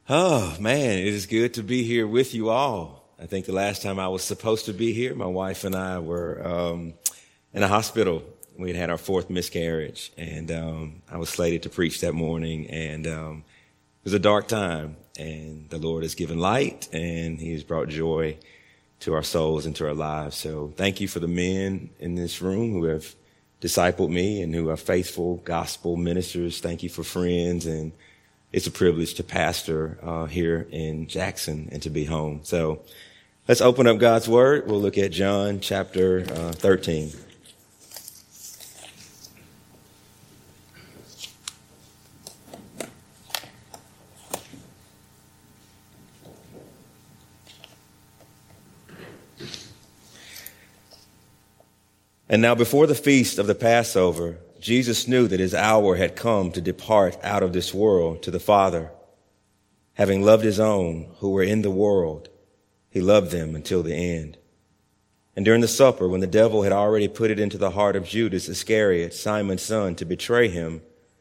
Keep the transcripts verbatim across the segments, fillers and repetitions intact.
Oh, man, it is good to be here with you all. I think the last time I was supposed to be here, my wife and I were um, in a hospital. We had had our fourth miscarriage, and um, I was slated to preach that morning, and um, it was a dark time, and the Lord has given light, and he has brought joy to our souls and to our lives. So thank you for the men in this room who have discipled me and who are faithful gospel ministers. Thank you for friends, and it's a privilege to pastor uh, here in Jackson and to be home. So let's open up God's Word. We'll look at John chapter uh, thirteen. And now before the feast of the Passover, Jesus knew that his hour had come to depart out of this world to the Father. Having loved his own who were in the world, he loved them until the end. And during the supper, when the devil had already put it into the heart of Judas Iscariot, Simon's son, to betray him,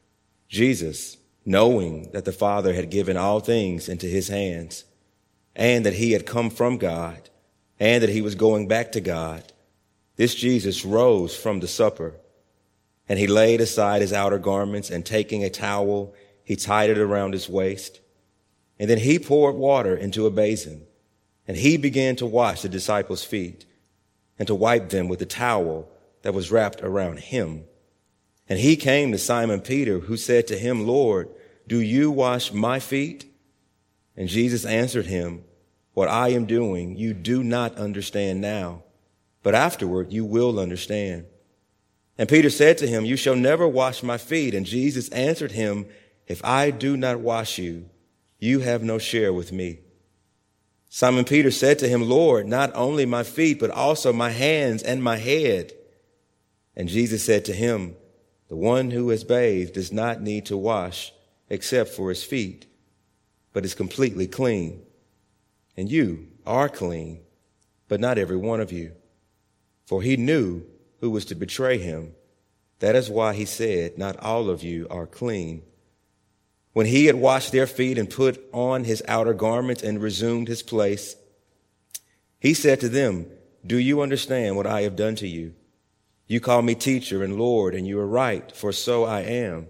Jesus, knowing that the Father had given all things into his hands, and that he had come from God, and that he was going back to God, this Jesus rose from the supper. And he laid aside his outer garments, and taking a towel, he tied it around his waist. And then he poured water into a basin, and he began to wash the disciples' feet and to wipe them with the towel that was wrapped around him. And he came to Simon Peter, who said to him, "Lord, do you wash my feet?" And Jesus answered him, "What I am doing you do not understand now, but afterward you will understand." And Peter said to him, "You shall never wash my feet." And Jesus answered him, "If I do not wash you, you have no share with me." Simon Peter said to him, "Lord, not only my feet, but also my hands and my head." And Jesus said to him, "The one who is bathed does not need to wash except for his feet, but is completely clean. And you are clean, but not every one of you." For he knew who was to betray him. That is why he said, "Not all of you are clean." When he had washed their feet and put on his outer garments and resumed his place, he said to them, "Do you understand what I have done to you? You call me teacher and Lord, and you are right, for so I am.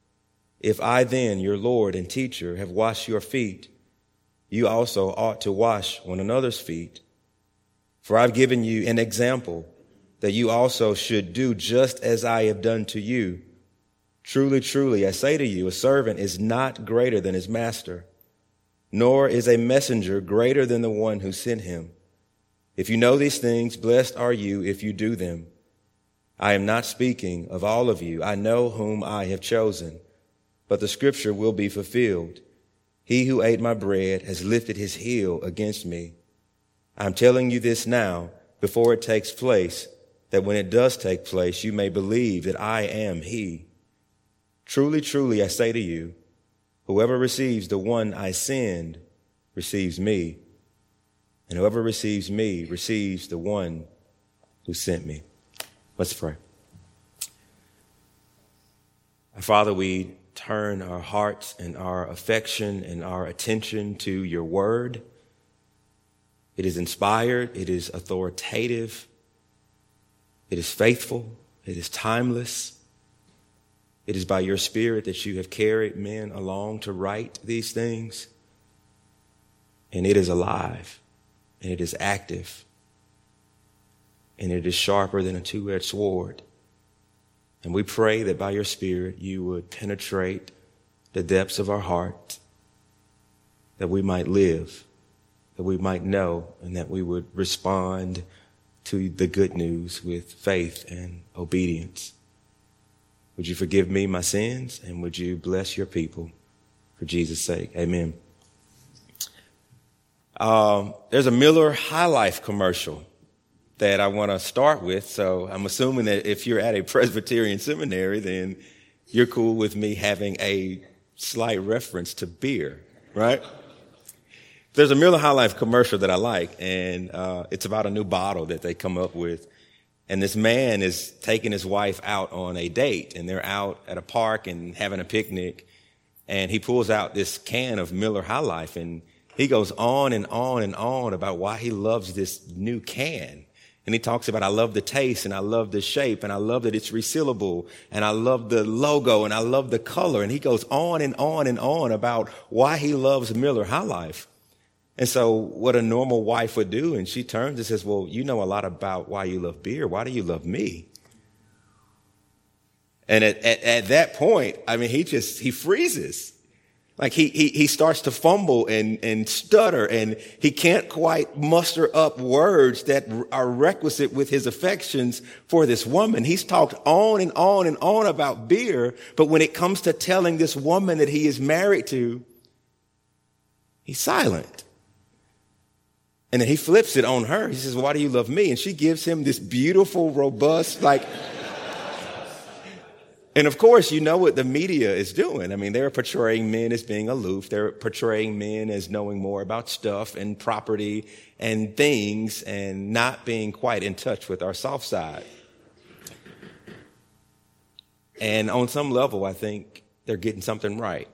If I then, your Lord and teacher, have washed your feet, you also ought to wash one another's feet. For I've given you an example that you also should do just as I have done to you. Truly, truly, I say to you, a servant is not greater than his master, nor is a messenger greater than the one who sent him. If you know these things, blessed are you if you do them. I am not speaking of all of you. I know whom I have chosen, but the scripture will be fulfilled. He who ate my bread has lifted his heel against me. I'm telling you this now, before it takes place, that when it does take place, you may believe that I am he. Truly, truly, I say to you, whoever receives the one I send receives me, and whoever receives me receives the one who sent me." Let's pray. Our Father, we turn our hearts and our affection and our attention to your word. It is inspired, it is authoritative, it is faithful, it is timeless. It is by your Spirit that you have carried men along to write these things. And it is alive, and it is active, and it is sharper than a two-edged sword. And we pray that by your Spirit you would penetrate the depths of our heart, that we might live, that we might know, and that we would respond to the good news with faith and obedience. Would you forgive me my sins, and would you bless your people for Jesus' sake? Amen. Um, there's a Miller High Life commercial that I want to start with. So I'm assuming that if you're at a Presbyterian seminary, then you're cool with me having a slight reference to beer, right? There's a Miller High Life commercial that I like, and uh, it's about a new bottle that they come up with. And this man is taking his wife out on a date, and they're out at a park and having a picnic. and he pulls out this can of Miller High Life, and he goes on and on and on about why he loves this new can. And he talks about, I love the taste, and I love the shape, and I love that it's resealable, and I love the logo, and I love the color. And he goes on and on and on about why he loves Miller High Life. And so what a normal wife would do, and she turns and says, well, you know a lot about why you love beer. Why do you love me? And at, at, at that point, I mean, he just, he freezes. Like he, he, he starts to fumble and, and stutter, and he can't quite muster up words that are requisite with his affections for this woman. He's talked on and on and on about beer, but when it comes to telling this woman that he is married to, he's silent. And then he flips it on her. He says, why do you love me? And she gives him this beautiful, robust, like, and of course, you know what the media is doing. I mean, they're portraying men as being aloof. They're portraying men as knowing more about stuff and property and things and not being quite in touch with our soft side. And on some level, I think they're getting something right.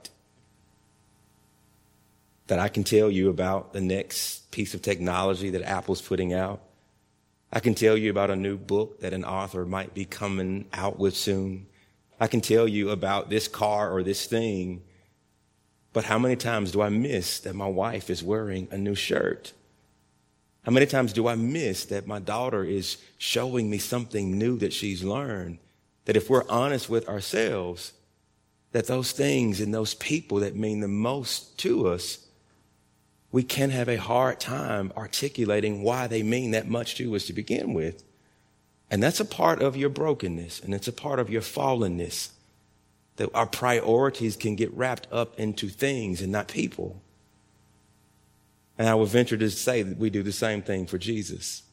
That I can tell you about the next piece of technology that Apple's putting out. I can tell you about a new book that an author might be coming out with soon. I can tell you about this car or this thing. But how many times do I miss that my wife is wearing a new shirt? How many times do I miss that my daughter is showing me something new that she's learned? That if we're honest with ourselves, that those things and those people that mean the most to us, we can have a hard time articulating why they mean that much to us to begin with. And that's a part of your brokenness, and it's a part of your fallenness, that our priorities can get wrapped up into things and not people. And I would venture to say that we do the same thing for Jesus.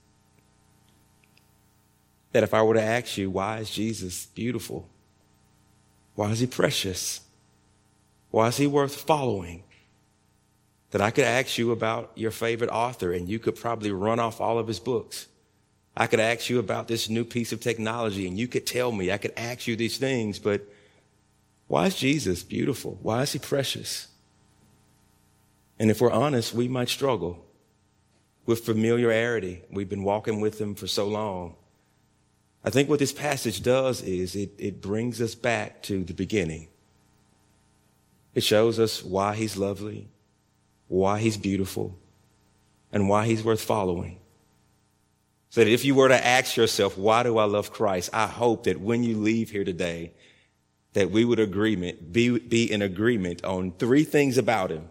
That if I were to ask you, why is Jesus beautiful? Why is he precious? Why is he worth following? That I could ask you about your favorite author, and you could probably run off all of his books. I could ask you about this new piece of technology, and you could tell me. I could ask you these things, but why is Jesus beautiful? Why is he precious? And if we're honest, we might struggle with familiarity. We've been walking with him for so long. I think what this passage does is it, it brings us back to the beginning. It shows us why he's lovely, why he's beautiful, and why he's worth following. So that if you were to ask yourself, why do I love Christ? I hope that when you leave here today, that we would agreement, be, be in agreement on three things about him.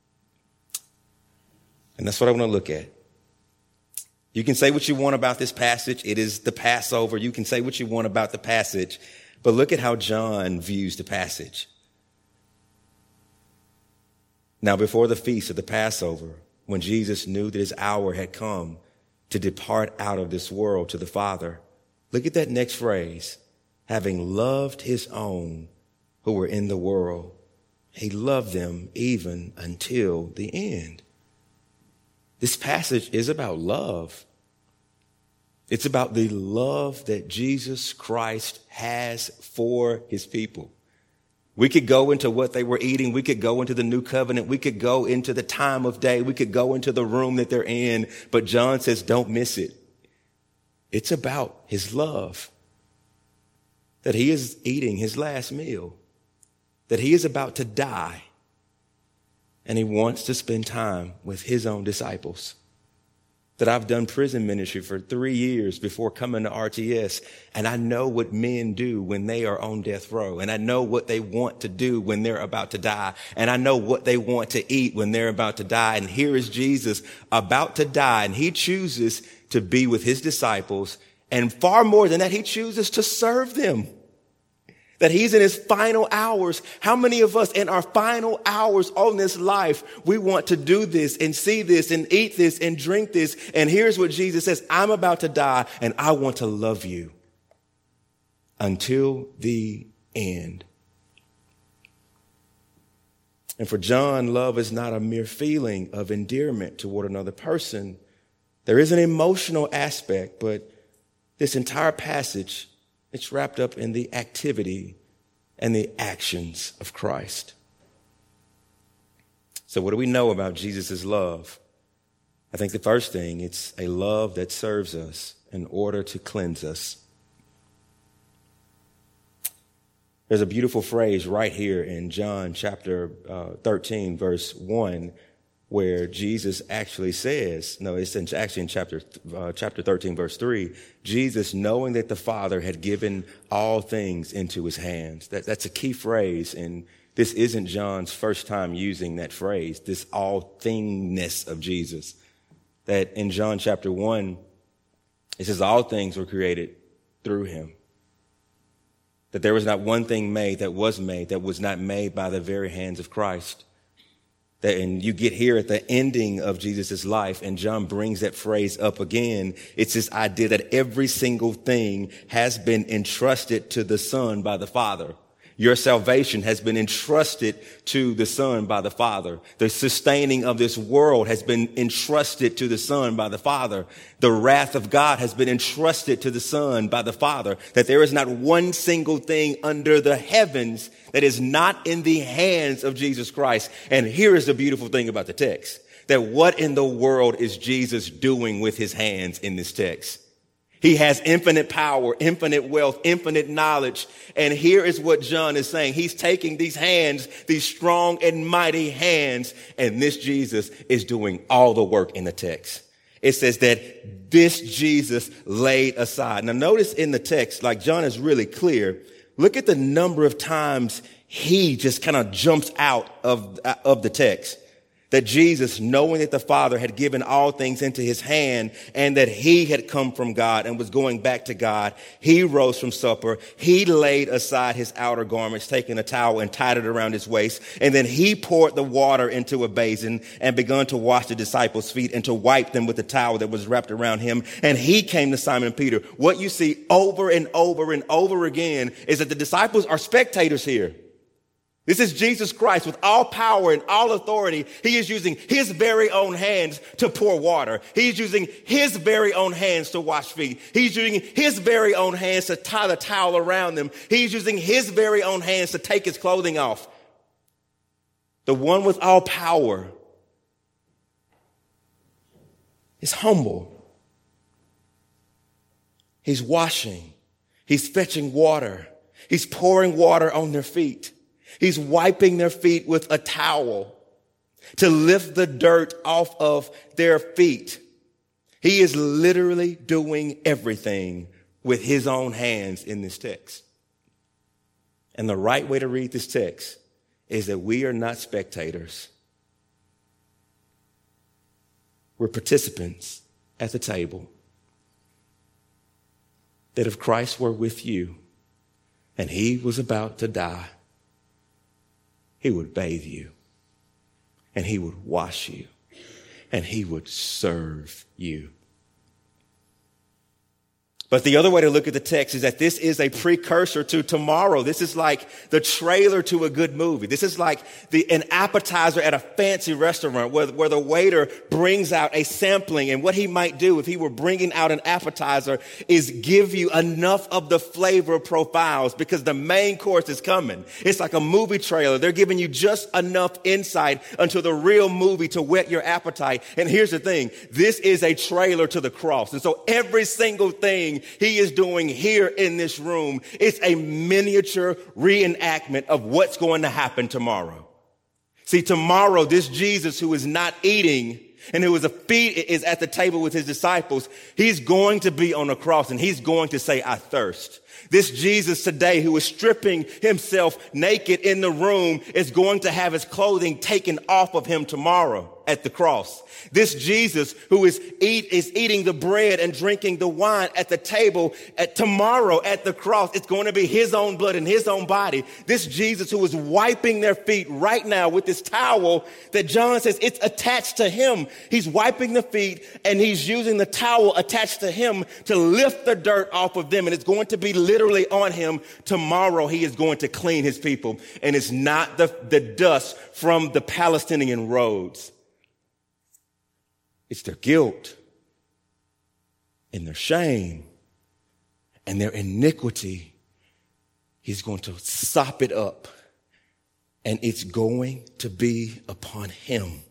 And that's what I want to look at. You can say what you want about this passage. It is the Passover. You can say what you want about the passage, but look at how John views the passage. Now, before the feast of the Passover, when Jesus knew that his hour had come to depart out of this world to the Father, look at that next phrase. Having loved his own who were in the world, he loved them even until the end. This passage is about love. It's about the love that Jesus Christ has for his people. We could go into what they were eating. We could go into the new covenant. We could go into the time of day. We could go into the room that they're in. But John says, don't miss it. It's about his love. That he is eating his last meal. That he is about to die. And he wants to spend time with his own disciples. That I've done prison ministry for three years before coming to R T S. And I know what men do when they are on death row. And I know what they want to do when they're about to die. And I know what they want to eat when they're about to die. And here is Jesus about to die. And he chooses to be with his disciples. And far more than that, he chooses to serve them. That he's in his final hours. How many of us in our final hours on this life, we want to do this and see this and eat this and drink this. And here's what Jesus says, I'm about to die and I want to love you until the end. And for John, love is not a mere feeling of endearment toward another person. There is an emotional aspect, but this entire passage, it's wrapped up in the activity and the actions of Christ. So what do we know about Jesus' love? I think the first thing, it's a love that serves us in order to cleanse us. There's a beautiful phrase right here in John chapter uh, thirteen, verse one, where Jesus actually says, no, it's in, actually in chapter uh, chapter thirteen, verse three, Jesus, knowing that the Father had given all things into his hands. That, that's a key phrase, and this isn't John's first time using that phrase, this all thingness of Jesus. That in John chapter one, it says all things were created through him. That there was not one thing made that was made that was not made by the very hands of Christ. That, and you get here at the ending of Jesus' life, and John brings that phrase up again. It's this idea that every single thing has been entrusted to the Son by the Father. Your salvation has been entrusted to the Son by the Father. The sustaining of this world has been entrusted to the Son by the Father. The wrath of God has been entrusted to the Son by the Father. That there is not one single thing under the heavens that is not in the hands of Jesus Christ. And here is the beautiful thing about the text. That what in the world is Jesus doing with his hands in this text? He has infinite power, infinite wealth, infinite knowledge. And here is what John is saying. He's taking these hands, these strong and mighty hands, and this Jesus is doing all the work in the text. It says that this Jesus laid aside. Now notice in the text, like John is really clear, look at the number of times he just kind of jumps out of, of the text. That Jesus, knowing that the Father had given all things into his hand and that he had come from God and was going back to God, he rose from supper. He laid aside his outer garments, taking a towel and tied it around his waist. And then he poured the water into a basin and began to wash the disciples' feet and to wipe them with the towel that was wrapped around him. And he came to Simon Peter. What you see over and over and over again is that the disciples are spectators here. This is Jesus Christ with all power and all authority. He is using his very own hands to pour water. He's using his very own hands to wash feet. He's using his very own hands to tie the towel around them. He's using his very own hands to take his clothing off. The one with all power is humble. He's washing. He's fetching water. He's pouring water on their feet. He's wiping their feet with a towel to lift the dirt off of their feet. He is literally doing everything with his own hands in this text. And the right way to read this text is that we are not spectators. We're participants at the table. That if Christ were with you and he was about to die, he would bathe you, and he would wash you, and he would serve you. But the other way to look at the text is that this is a precursor to tomorrow. This is like the trailer to a good movie. This is like the, an appetizer at a fancy restaurant where, where the waiter brings out a sampling. And what he might do if he were bringing out an appetizer is give you enough of the flavor profiles because the main course is coming. It's like a movie trailer. They're giving you just enough insight until the real movie to whet your appetite. And here's the thing. This is a trailer to the cross. And so every single thing he is doing here in this room, it's a miniature reenactment of what's going to happen tomorrow. See, tomorrow, this Jesus who is not eating and who is, a feed, is at the table with his disciples, he's going to be on a cross and he's going to say, I thirst. This Jesus today who is stripping himself naked in the room is going to have his clothing taken off of him tomorrow at the cross. This Jesus who is eat is eating the bread and drinking the wine at the table at tomorrow at the cross. It's going to be his own blood and his own body. This Jesus who is wiping their feet right now with this towel that John says it's attached to him. He's wiping the feet and he's using the towel attached to him to lift the dirt off of them. And it's going to be literally on him. Tomorrow he is going to clean his people. And it's not the, the dust from the Palestinian roads. It's their guilt and their shame and their iniquity. He's going to sop it up and it's going to be upon him.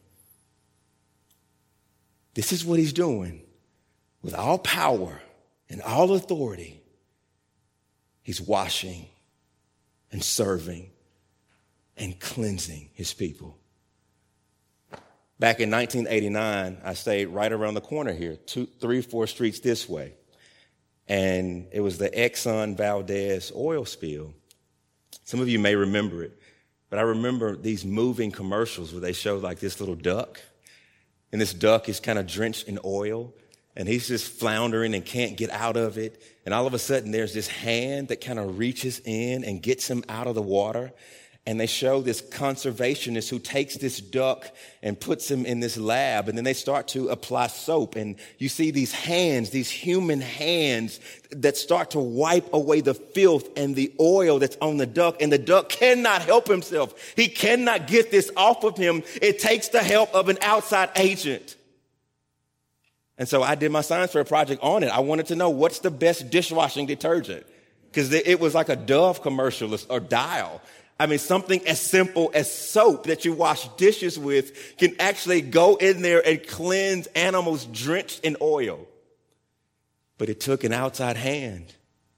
This is what he's doing with all power and all authority. He's washing and serving and cleansing his people. Back in nineteen eighty-nine, I stayed right around the corner here, two, three, four streets this way. And it was the Exxon Valdez oil spill. Some of you may remember it, but I remember these moving commercials where they show like this little duck, and this duck is kind of drenched in oil, and he's just floundering and can't get out of it. And all of a sudden, there's this hand that kind of reaches in and gets him out of the water. And they show this conservationist who takes this duck and puts him in this lab. And then they start to apply soap. And you see these hands, these human hands that start to wipe away the filth and the oil that's on the duck. And the duck cannot help himself. He cannot get this off of him. It takes the help of an outside agent. And so I did my science fair project on it. I wanted to know what's the best dishwashing detergent, because it was like a Dove commercial or Dial. I mean, something as simple as soap that you wash dishes with can actually go in there and cleanse animals drenched in oil. But it took an outside hand.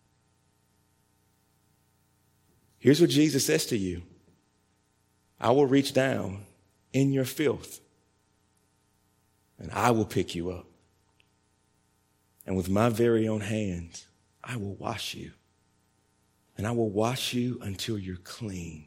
Here's what Jesus says to you. I will reach down in your filth, and I will pick you up. And with my very own hands, I will wash you. And I will wash you until you're clean.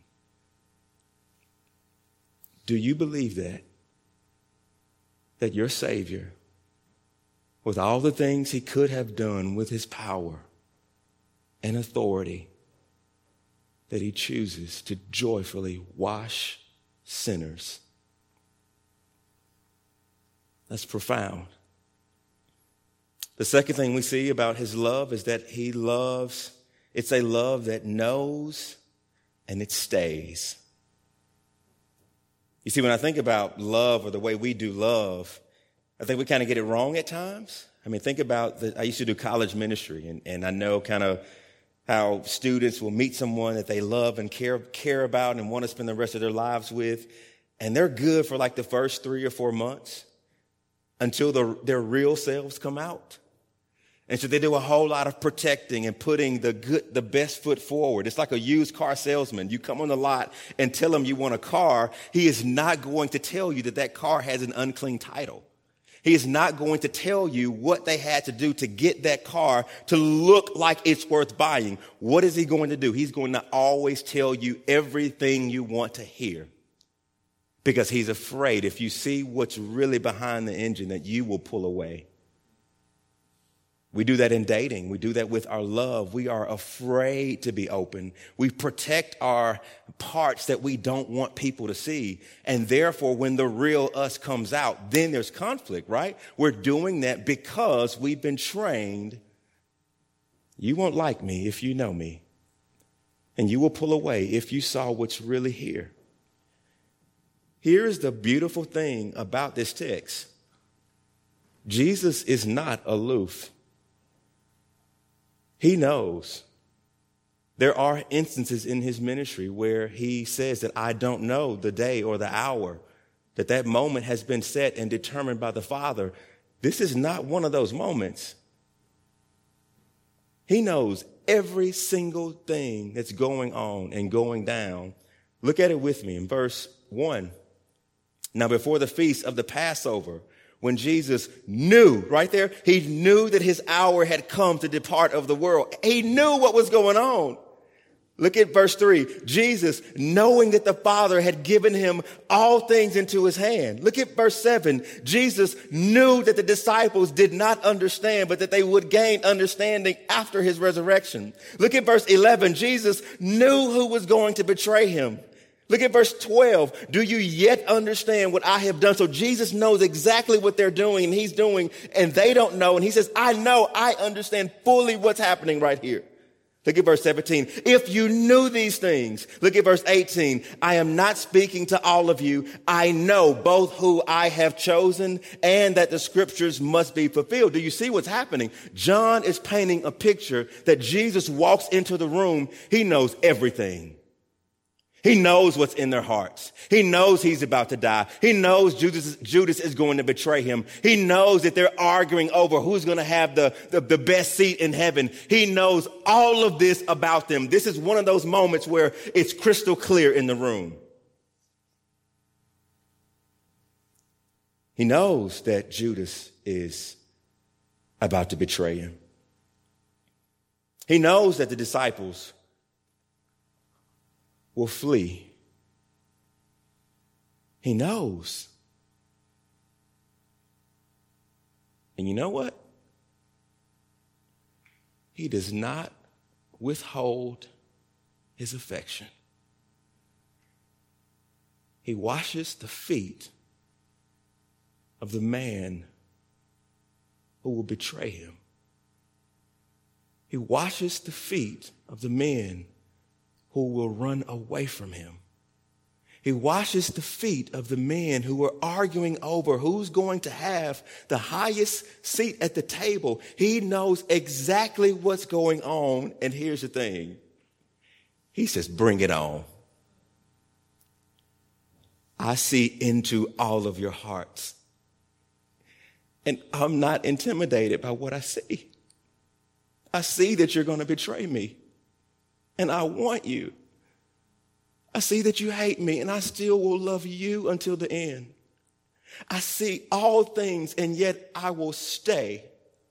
Do you believe that? That your Savior, with all the things he could have done with his power and authority, that he chooses to joyfully wash sinners? That's profound. The second thing we see about his love is that he loves, it's a love that knows and it stays. You see, when I think about love or the way we do love, I think we kind of get it wrong at times. I mean, think about, the, I used to do college ministry, and, and I know kind of how students will meet someone that they love and care, care about and want to spend the rest of their lives with, and they're good for like the first three or four months until the, their real selves come out. And so they do a whole lot of protecting and putting the good, the best foot forward. It's like a used car salesman. You come on the lot and tell him you want a car. He is not going to tell you that that car has an unclean title. He is not going to tell you what they had to do to get that car to look like it's worth buying. What is he going to do? He's going to always tell you everything you want to hear, because he's afraid if you see what's really behind the engine that you will pull away. We do that in dating. We do that with our love. We are afraid to be open. We protect our parts that we don't want people to see. And therefore, when the real us comes out, then there's conflict, right? We're doing that because we've been trained. You won't like me if you know me. And you will pull away if you saw what's really here. Here's the beautiful thing about this text. Jesus is not aloof. He knows. There are instances in his ministry where he says that I don't know the day or the hour, that that moment has been set and determined by the Father. This is not one of those moments. He knows every single thing that's going on and going down. Look at it with me in verse one. Now, before the feast of the Passover, when Jesus knew, right there, he knew that his hour had come to depart of the world. He knew what was going on. Look at verse three. Jesus, knowing that the Father had given him all things into his hand. Look at verse seven. Jesus knew that the disciples did not understand, but that they would gain understanding after his resurrection. Look at verse eleven. Jesus knew who was going to betray him. Look at verse twelve. Do you yet understand what I have done? So Jesus knows exactly what they're doing and he's doing, and they don't know. And he says, I know, I understand fully what's happening right here. Look at verse seventeen. If you knew these things, look at verse eighteen. I am not speaking to all of you. I know both who I have chosen and that the scriptures must be fulfilled. Do you see what's happening? John is painting a picture that Jesus walks into the room. He knows everything. He knows what's in their hearts. He knows he's about to die. He knows Judas, Judas is going to betray him. He knows that they're arguing over who's going to have the, the, the best seat in heaven. He knows all of this about them. This is one of those moments where it's crystal clear in the room. He knows that Judas is about to betray him. He knows that the disciples will flee. He knows. And you know what? He does not withhold his affection. He washes the feet of the man who will betray him. He washes the feet of the men who will run away from him. He washes the feet of the men who are arguing over who's going to have the highest seat at the table. He knows exactly what's going on. And here's the thing. He says, bring it on. I see into all of your hearts. And I'm not intimidated by what I see. I see that you're going to betray me. And I want you. I see that you hate me, and I still will love you until the end. I see all things, and yet I will stay.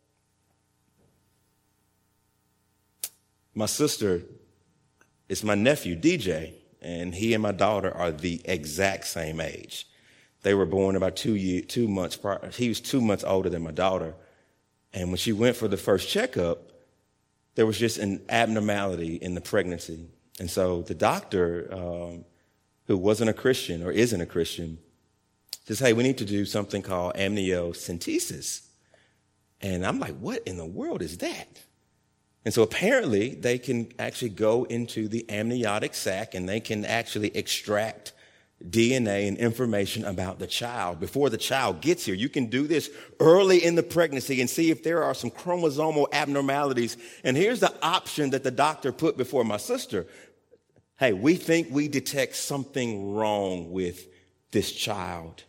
My sister is my nephew, D J, and he and my daughter are the exact same age. They were born about two years, two months prior. He was two months older than my daughter. And when she went for the first checkup, there was just an abnormality in the pregnancy. And so the doctor, um, who wasn't a Christian or isn't a Christian, says, hey, we need to do something called amniocentesis. And I'm like, what in the world is that? And so apparently they can actually go into the amniotic sac and they can actually extract D N A and information about the child before the child gets here. You can do this early in the pregnancy and see if there are some chromosomal abnormalities. And here's the option that the doctor put before my sister. Hey, we think we detect something wrong with this child.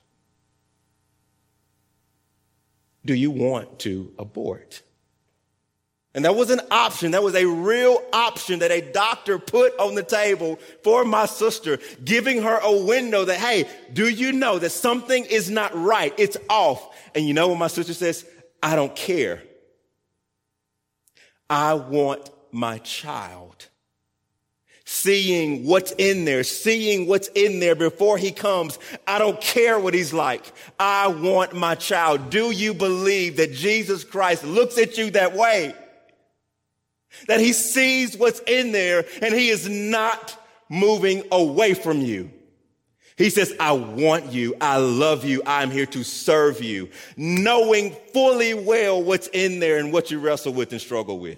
Do you want to abort? And that was an option. That was a real option that a doctor put on the table for my sister, giving her a window that, hey, do you know that something is not right? It's off. And you know what my sister says? I don't care. I want my child. Seeing what's in there, seeing what's in there before he comes. I don't care what he's like. I want my child. Do you believe that Jesus Christ looks at you that way? That he sees what's in there and he is not moving away from you. He says, I want you. I love you. I'm here to serve you, knowing fully well what's in there and what you wrestle with and struggle with.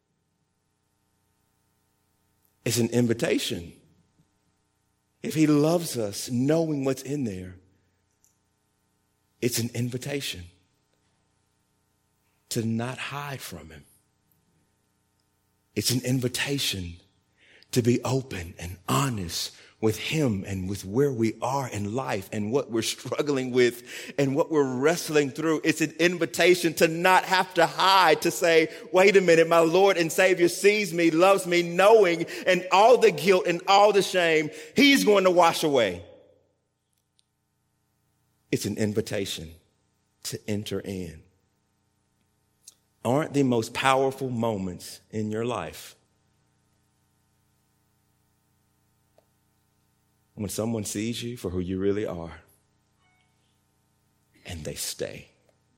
It's an invitation. If he loves us, knowing what's in there, it's an invitation to not hide from him. It's an invitation to be open and honest with him and with where we are in life and what we're struggling with and what we're wrestling through. It's an invitation to not have to hide, to say, wait a minute, my Lord and Savior sees me, loves me, knowing, and all the guilt and all the shame, he's going to wash away. It's an invitation to enter in. Aren't the most powerful moments in your life when someone sees you for who you really are and they stay?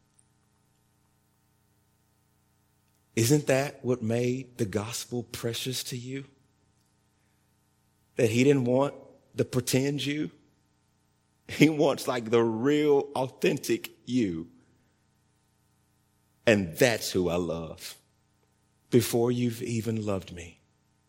Isn't that what made the gospel precious to you? That he didn't want the pretend you. He wants like the real, authentic you. And that's who I love before you've even loved me.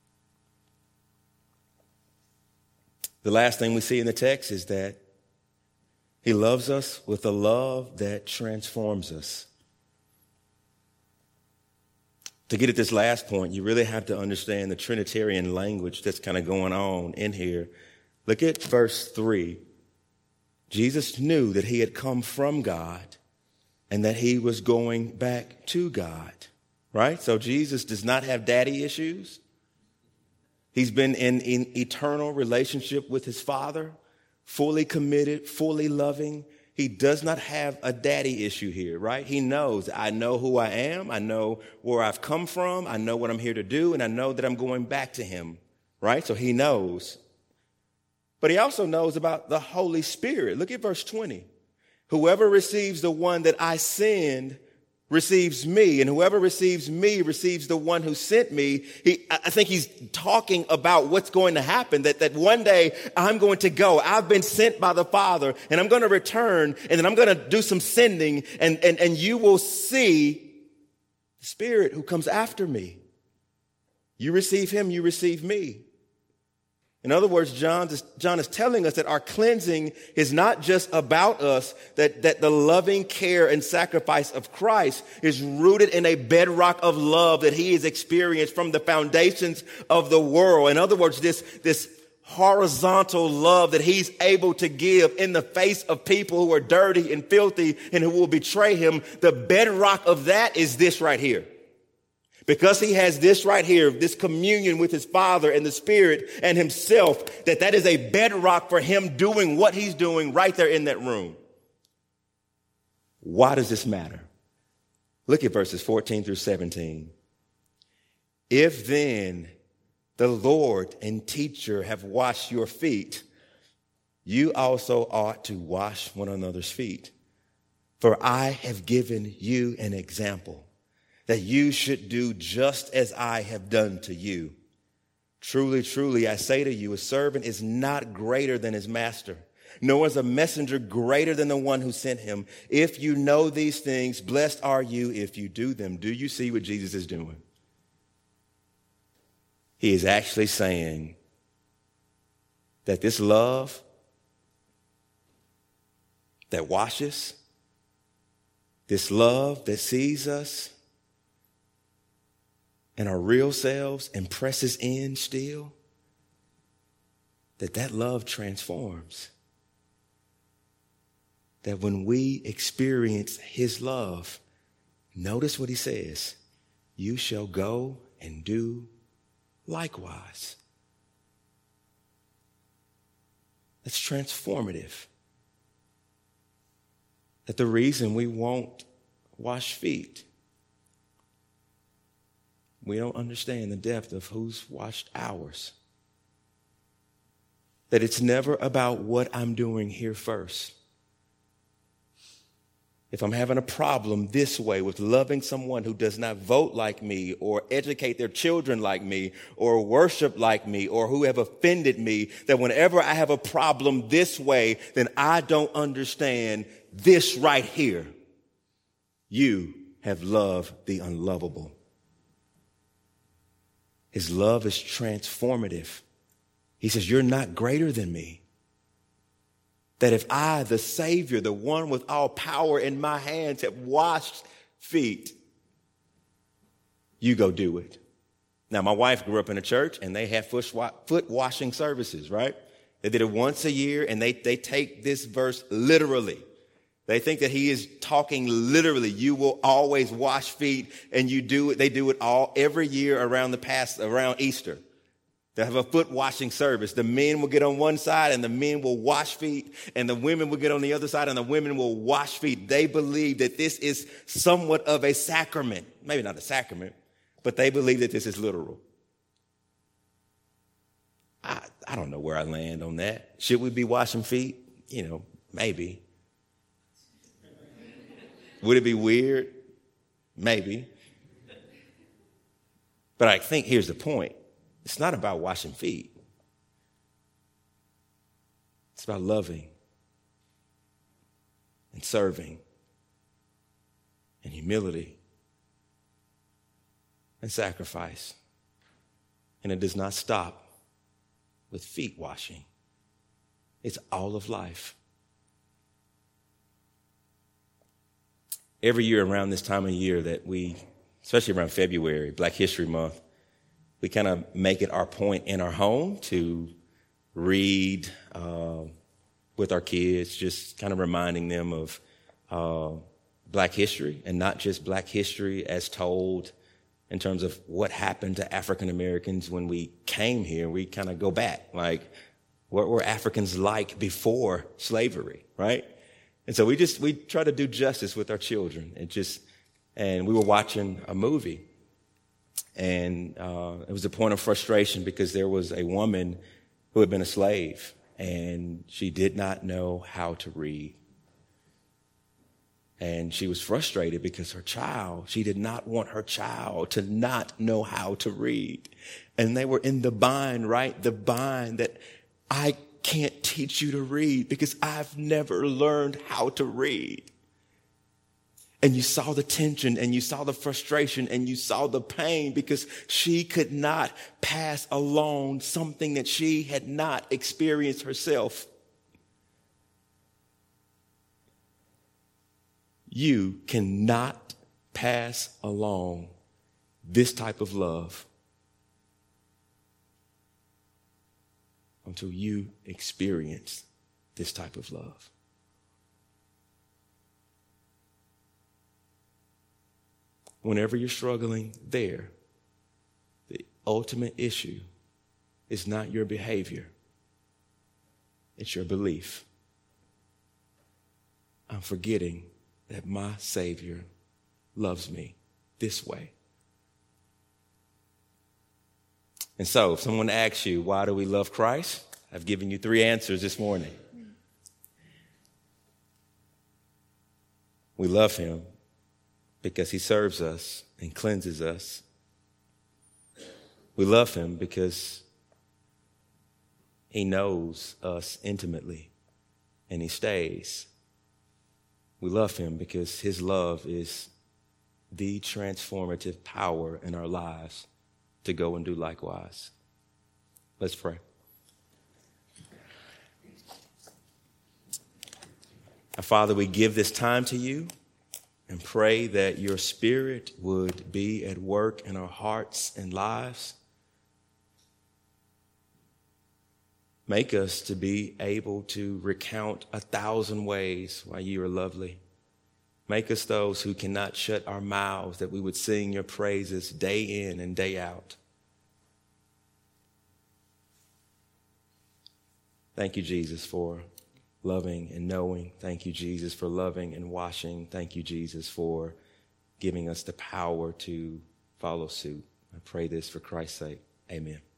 The last thing we see in the text is that he loves us with a love that transforms us. To get at this last point, you really have to understand the Trinitarian language that's kind of going on in here. Look at verse three. Jesus knew that he had come from God and that he was going back to God, right? So Jesus does not have daddy issues. He's been in an eternal relationship with his Father, fully committed, fully loving. He does not have a daddy issue here, right? He knows, I know who I am. I know where I've come from. I know what I'm here to do. And I know that I'm going back to him, right? So he knows. But he also knows about the Holy Spirit. Look at verse twenty. Whoever receives the one that I send receives me, and whoever receives me receives the one who sent me. He, I think he's talking about what's going to happen, that, that one day I'm going to go. I've been sent by the Father, and I'm going to return, and then I'm going to do some sending, and, and, and you will see the Spirit who comes after me. You receive him, you receive me. In other words, John is, John is telling us that our cleansing is not just about us, that, that the loving care and sacrifice of Christ is rooted in a bedrock of love that he has experienced from the foundations of the world. In other words, this, this horizontal love that he's able to give in the face of people who are dirty and filthy and who will betray him. The bedrock of that is this right here. Because he has this right here, this communion with his Father and the Spirit and himself, that that is a bedrock for him doing what he's doing right there in that room. Why does this matter? Look at verses fourteen through seventeen. If then the Lord and teacher have washed your feet, you also ought to wash one another's feet. For I have given you an example, that you should do just as I have done to you. Truly, truly, I say to you, a servant is not greater than his master, nor is a messenger greater than the one who sent him. If you know these things, blessed are you if you do them. Do you see what Jesus is doing? He is actually saying that this love that washes, this love that sees us and our real selves and presses in still, that that love transforms. That when we experience his love, notice what he says, you shall go and do likewise. That's transformative. That the reason we won't wash feet, we don't understand the depth of who's washed ours. That it's never about what I'm doing here first. If I'm having a problem this way with loving someone who does not vote like me or educate their children like me or worship like me or who have offended me, that whenever I have a problem this way, then I don't understand this right here. You have loved the unlovable. His love is transformative. He says, you're not greater than me. That if I, the Savior, the one with all power in my hands, have washed feet, you go do it. Now, my wife grew up in a church and they have foot washing services, right? They did it once a year and they, they take this verse literally. They think that he is talking literally. You will always wash feet, and you do it. They do it all every year around the past, around Easter. They have a foot washing service. The men will get on one side and the men will wash feet, and the women will get on the other side and the women will wash feet. They believe that this is somewhat of a sacrament. Maybe not a sacrament, but they believe that this is literal. I, I don't know where I land on that. Should we be washing feet? You know, maybe. Would it be weird? Maybe. But I think here's the point. It's not about washing feet. It's about loving and serving and humility and sacrifice. And it does not stop with feet washing. It's all of life. Every year around this time of year that we, especially around February, Black History Month, we kind of make it our point in our home to read uh, with our kids, just kind of reminding them of uh, Black history, and not just Black history as told in terms of what happened to African Americans when we came here. We kind of go back, like, what were Africans like before slavery, right? And so we just, we try to do justice with our children. And just, and we were watching a movie, and uh, it was a point of frustration because there was a woman who had been a slave, and she did not know how to read. And she was frustrated because her child, she did not want her child to not know how to read. And they were in the bind, right? The bind that I can't teach you to read because I've never learned how to read. And you saw the tension, and you saw the frustration, and you saw the pain because she could not pass along something that she had not experienced herself. You cannot pass along this type of love until you experience this type of love. Whenever you're struggling there, the ultimate issue is not your behavior. It's your belief. I'm forgetting that my Savior loves me this way. And so, if someone asks you, why do we love Christ? I've given you three answers this morning. We love him because he serves us and cleanses us. We love him because he knows us intimately and he stays. We love him because his love is the transformative power in our lives to go and do likewise. Let's pray. Our Father, we give this time to you and pray that your Spirit would be at work in our hearts and lives. Make us to be able to recount a thousand ways why you are lovely. Make us those who cannot shut our mouths, that we would sing your praises day in and day out. Thank you, Jesus, for loving and knowing. Thank you, Jesus, for loving and washing. Thank you, Jesus, for giving us the power to follow suit. I pray this for Christ's sake. Amen.